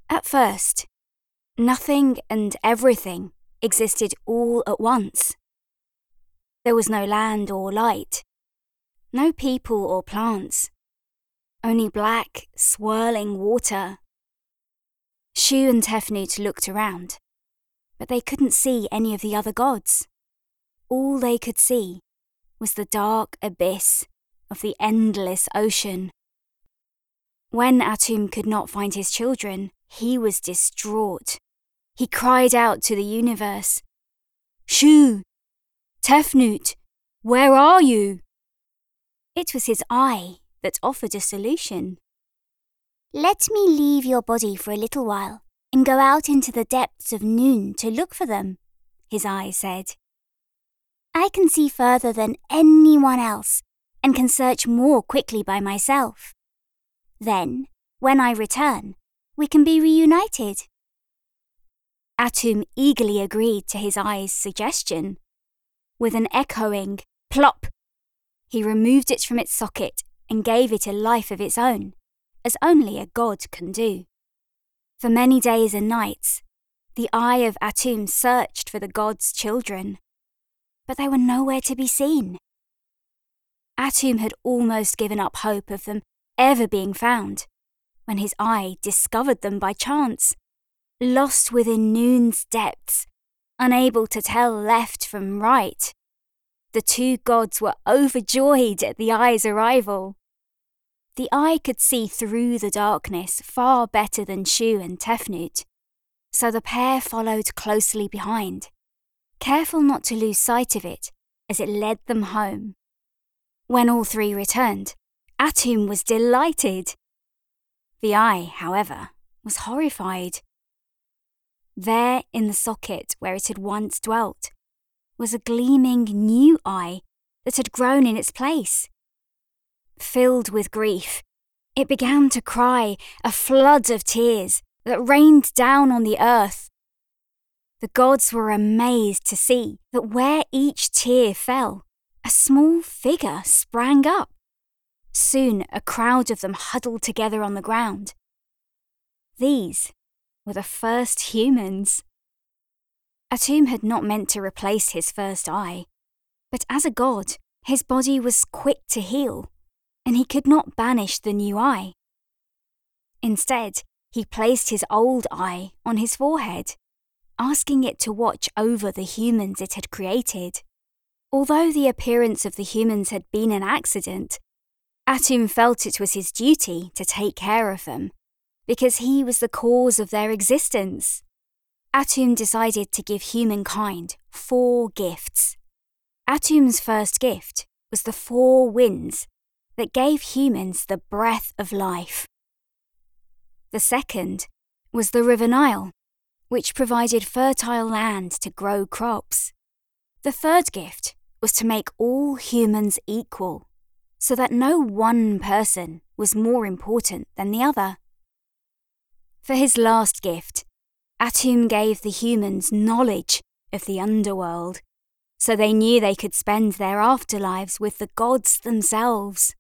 At first, nothing and everything existed all at once. There was no land or light, no people or plants, only black, swirling water. Shu and Tefnut looked around, but they couldn't see any of the other gods. All they could see was the dark abyss of the endless ocean. When Atum could not find his children, he was distraught. He cried out to the universe, "Shu! Tefnut! Where are you?" It was his eye that offered a solution. "Let me leave your body for a little while and go out into the depths of Noon to look for them," his eye said. "I can see further than anyone else and can search more quickly by myself. Then, when I return, we can be reunited." Atum eagerly agreed to his eye's suggestion. With an echoing plop, he removed it from its socket and gave it a life of its own, as only a god can do. For many days and nights, the eye of Atum searched for the god's children, but they were nowhere to be seen. Atum had almost given up hope of them ever being found, when his eye discovered them by chance, lost within Noon's depths, unable to tell left from right. The two gods were overjoyed at the eye's arrival. The eye could see through the darkness far better than Shu and Tefnut, so the pair followed closely behind, careful not to lose sight of it as it led them home. When all three returned, Atum was delighted. The eye, however, was horrified. There, in the socket where it had once dwelt, was a gleaming new eye that had grown in its place. Filled with grief, it began to cry, a flood of tears that rained down on the earth. The gods were amazed to see that where each tear fell, a small figure sprang up. Soon a crowd of them huddled together on the ground. These were the first humans. Atum had not meant to replace his first eye, but as a god, his body was quick to heal, and he could not banish the new eye. Instead, he placed his old eye on his forehead, asking it to watch over the humans it had created. Although the appearance of the humans had been an accident, Atum felt it was his duty to take care of them, because he was the cause of their existence. Atum decided to give humankind 4 gifts. Atum's first gift was the 4 winds that gave humans the breath of life. The second was the River Nile, which provided fertile land to grow crops. The third gift was to make all humans equal, so that no one person was more important than the other. For his last gift, Atum gave the humans knowledge of the underworld, so they knew they could spend their afterlives with the gods themselves.